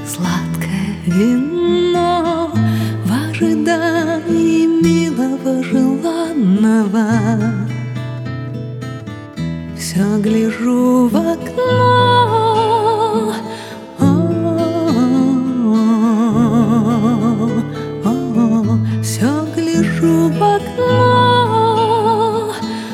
Сладкое вино в ожидании милого желанного. Все гляжу в окно, все гляжу в окно,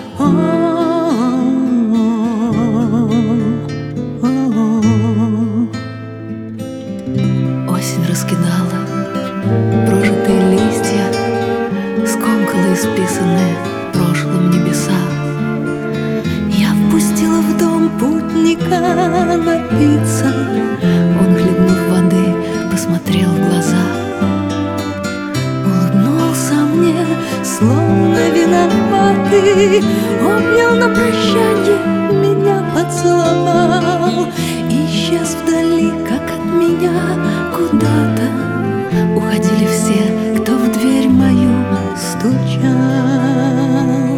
осень раскидала прожитые листья, скомкала исписанные прошлым небеса. Я впустила в дом путника напиться. Он, хлебнув воды, посмотрел в глаза, улыбнулся мне, словно виноватый, обнял на прощанье, меня поцеловал, исчез вдали, как от меня куда-то. Уходили все, кто в дверь мою стучал.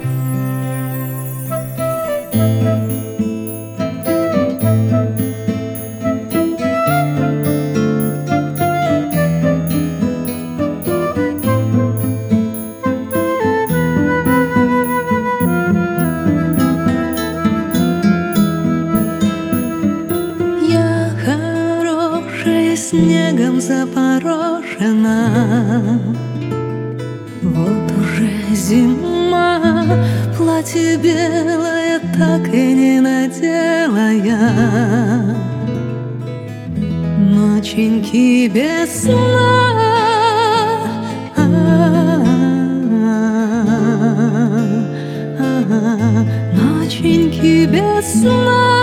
Снегом запорошена, вот уже зима, платье белое так и не надела я. Ноченьки без сна, ноченьки без сна.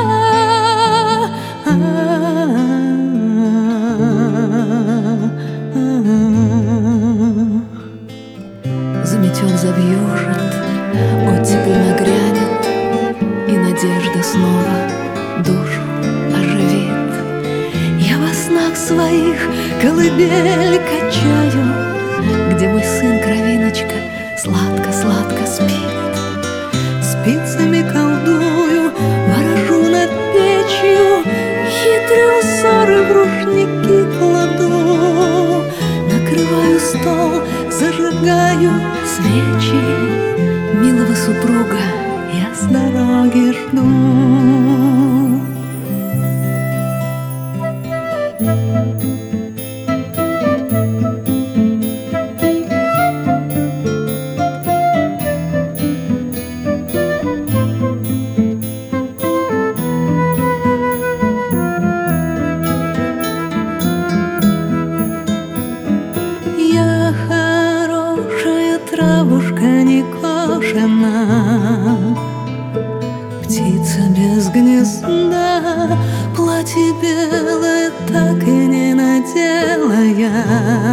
Заметен, завьюжит, оттепель нагрянет, и надежда снова душу оживит. Я во снах своих колыбель качаю, где мой сын кровиночка сладко-сладко спит. Спицами колдую, ворожу над печью, хитрые узоры в рушники кладу. Накрываю стол, зажигаю свечи, милого супруга я с дороги жду. Травушка не кошена, птица без гнезда, платье белое так и не надела я.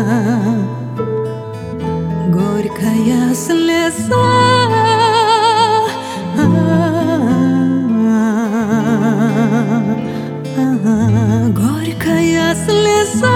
Горькая слеза, горькая слеза.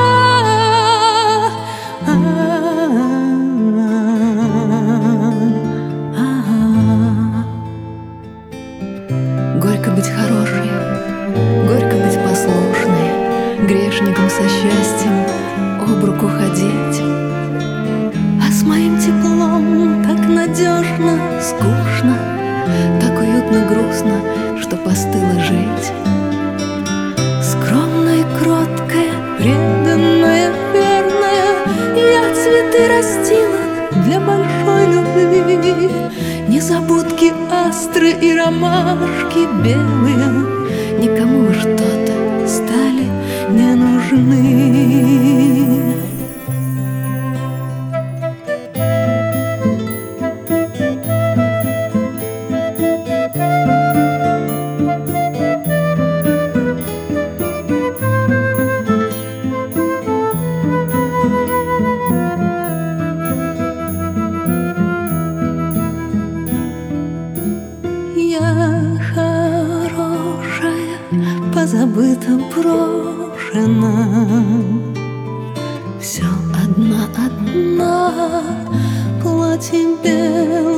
Горько быть хорошей, горько быть послушной, грешником со счастьем об руку ходить. А с моим теплом так надежно, скучно, так уютно, грустно, что постыло жить. Скромная, кроткая, преданная, верная, я цветы растила для большой любви. Незабудки, астры и ромашки белые никому что-то стали не нужны. Хорошая, позабыта, брошена, все одна, платье белое